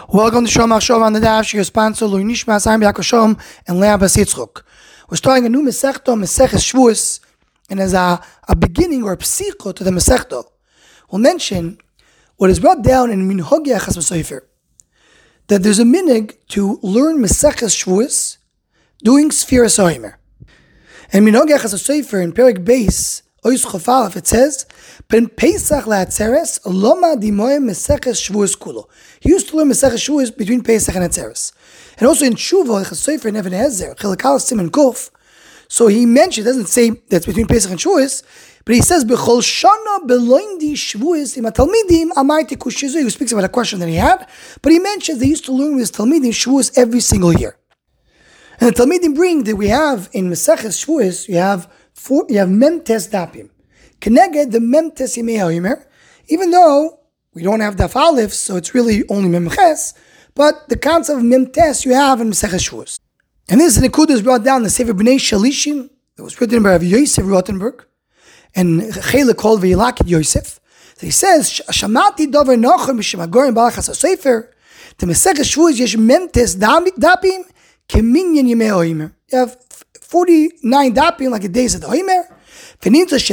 Welcome to Shalom Achshov on the Dash. Your sponsor, Lui Nishmas, I'm Yaakov Shalom, and Leah Bas Yitzchok. We're starting a new Masechta, Maseches Shavuos, and as a beginning or a psicho to the Masechta, we'll mention what is brought down in Minhag Yachas V'Sofer, that there's a minig to learn Maseches Shavuos doing Sfiras HaOmer. And Minhag Yachas V'Sofer in Perek Beis, Ois Chof Aleph, it says, Ben Pesach la'atzeres loma dimoyim Maseches Shavuos kulo. He used to learn Maseches Shavuos between Pesach and Atzeres. And also in Tshuva, Chasofer and Even Hezer, Chelakal Siman Kuf. So he mentioned, it doesn't say that's between Pesach and Shavuos, but he says, B'chol shana beloindi Shavuos im Talmidim amarti kushizu. He speaks about a question that he had, but he mentions they used to learn with his Talmidim Shavuos every single year. And the Talmidim bring that we have in Maseches Shavuos, you have Memtes Dapim. Keneged the Memtes Yimei HaOmer, even though we don't have Daf Aleph, so it's really only Memches, but the concept of Memtes you have in Maseches Shavuos. And this Nekuda is brought down in the Sefer B'nai Shalishim, that was written by Rav Yosef Rothenberg, and Chele called V'yilakid Yosef. So he says, Shamati dover nochar mishim hagorim balachas ha-sefer, the Maseches Shavuos yesh Memtes Dapim, keminyan Yimei HaOmer. You have 49 dapim like the days of the Omer. The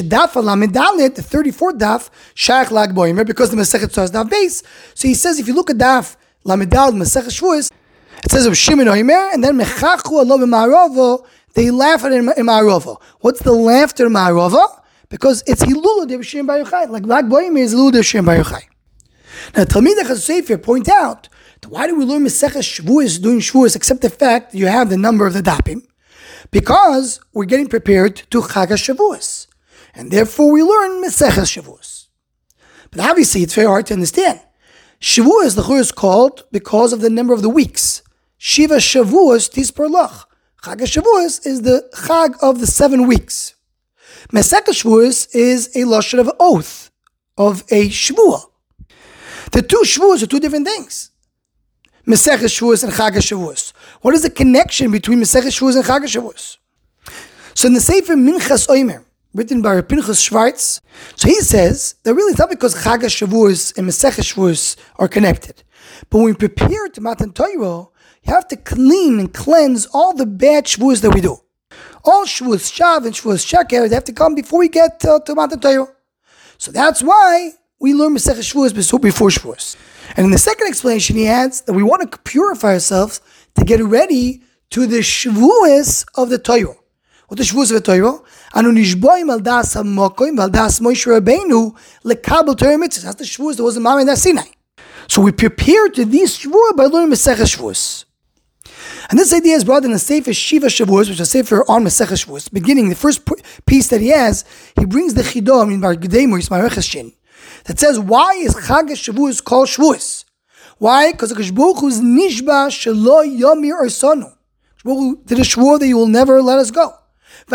34th daf, Shaykh Lag Boimer, because the Masechet starts daf base. So he says, if you look at daf Lamedal Masechet Shavuos, it says of Shimon Omer, and then Mechachu Alo B'Ma'aravo, they laugh at him in Ma'aravo. What's the laughter in Ma'aravo? Because it's Hilul de Shimon Bar Yochai, like Lag Boimer is Hilul de Shimon Bar Yochai. Now Talmid HaChasofer point out, why do we learn Masechet Shavuos doing Shavuos, except the fact that you have the number of the dapim? Because we're getting prepared to Chag HaShavuos. And therefore we learn Maseches Shavuos. But obviously it's very hard to understand. Shavuos, the Chur is called because of the number of the weeks. Shiva Shavuos Tisper Lach. Chag HaShavuos is the Chag of the 7 weeks. Maseches Shavuos is a lashon of oath, of a Shavuah. The two Shavuos are two different things. Maseches Shavuos and Chag HaShavuos. What is the connection between Maseches Shavuos and Chag HaShavuos? So in the Sefer Minchas Omer, written by Pinchas Schwartz, so he says that really it's not because Chag HaShavuos and Maseches Shavuos are connected. But when we prepare to Matan Torah, you have to clean and cleanse all the bad Shavuos that we do. All Shavuos Shav and Shavuos Sheker, they have to come before we get to Matan Torah. So that's why we learn Maseches Shavuos before Shavuos. And in the second explanation, he adds that we want to purify ourselves to get ready to the Shavuos of the Torah. What the Shavuos of the Torah? Anu nishboim al das hamokoim al das Moshe Rabbeinu lekabel Torah mitzvahs. That's the Shavuos that was in Mount Sinai. So we prepare to these Shavuos by learning Maseches Shavuos. And this idea is brought in the Sefer Shiva Shavuos, which is a Sefer on Maseches Shavuos. Beginning, the first piece that he has, he brings the Chidom in Bar Gedemo, Yismarech Shin, that says, why is Chag HaShavuos called Shavuos? Why? Because the Baruch Hu is Nishba Shelo Yomir Arsonu. Baruch Hu did a Shavuot that you will never let us go. We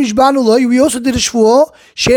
also did a Shavuot,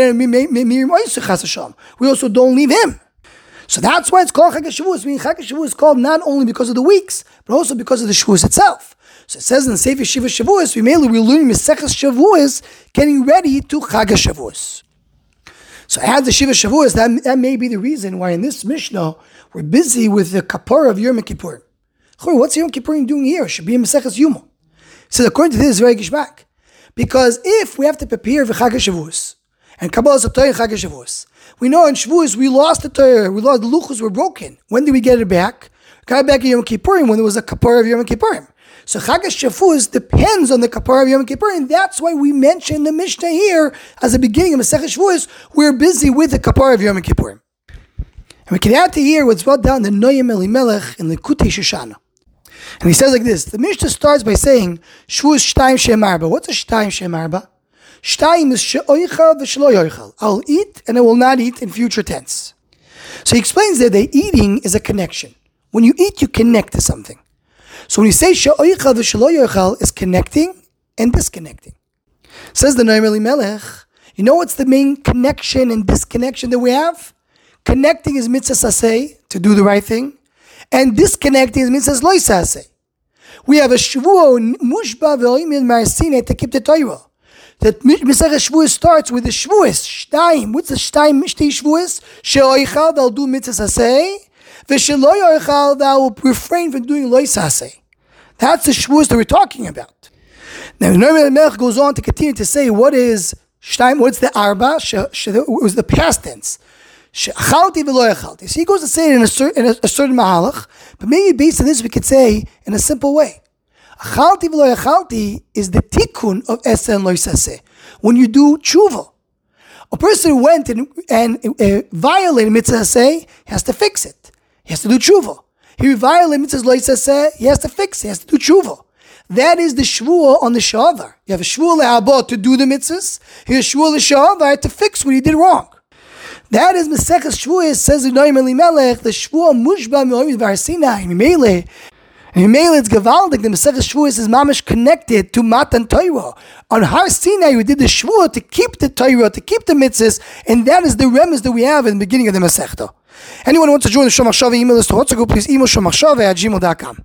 we also don't leave him. So that's why it's called Chag HaShavuos. I mean, Chag HaShavuos is called not only because of the weeks, but also because of the Shavuos itself. So it says in the Sefer Shiva Shavuos, we learn Maseches Shavuos, getting ready to Chag HaShavuos. So I had the Shiva Shavuos, that may be the reason why in this Mishnah, we're busy with the Kapara of Yom Kippur. What's Yom Kippur doing here? It should be in Maseches Yuma. So according to this, it's very gishmak. Because if we have to prepare for Chag HaShavuos, and Kabbalah is a Torah Chag HaShavuos, we know in Shavuos we lost the Torah, the Luchos were broken. When did we get it back? Got it back in Yom Kippurim when there was a Kapara of Yom Kippurim. So Chag HaShavuos depends on the Kapara of Yom Kippur, and that's why we mention the Mishnah here as the beginning of Maseches Shavuos. We're busy with the Kapara of Yom Kippur. And we can add to here what's brought down the Noam Elimelech in the Likutei Shoshana. And he says like this, the Mishnah starts by saying, Shavuos Shtayim Shem Arba. What's a Shtayim Shem Arba? Shtayim is She'oichal v'Shelo Yoichal. I'll eat and I will not eat in future tense. So he explains that the eating is a connection. When you eat, you connect to something. So when you say She'oichal v'Shelo Yoichal, is connecting and disconnecting. Says the Noam Elimelech, you know what's the main connection and disconnection that we have? Connecting is mitzvah saseh, to do the right thing, and disconnecting is mitzvah lo saseh. We have a Shavuot, mushba ve'oimid ma'asine, to keep the Torah. That Maseches Shavuos starts with the Shavuos, Shtayim. What's the Shtayim Mishtei Shavuos? She'oichal, they'll do mitzvah saseh, V'shelo yochal, thou will refrain from doing lo yisaseh. That's the shvuas that we're talking about. Now, the Noam Melech goes on to continue to say, what's the arba? It was the past tense. Achalti v'lo achalti. So he goes to say it in a certain mahalach, but maybe based on this we could say in a simple way. Achalti v'lo achalti is the tikkun of esa and lo yisaseh. When you do tshuva, a person who went and violated mitzvah aseh, he has to fix it. He has to do tshuva. He violated mitzvah lo yisaseh, he has to fix it. He has to do tshuva. That is the shvuah on the shavar. You have a shvuah le'abot to do the mitzvahs. Here's shvuah le'shavar to fix what he did wrong. That is Maseches Shvuos, says the Noam Elimelech, the shvuah mushba me'orim v'har Sinai. Mimele, it's gavaldik. The Maseches Shvuos is mamish connected to Matan Torah. On Har Sinai, we did the shvuah to keep the Torah, to keep the mitzvahs, and that is the remez that we have in the beginning of the Masechta. Anyone who wants to join the Shomachshava email list to WhatsApp group, please email shomachshava@gmail.com.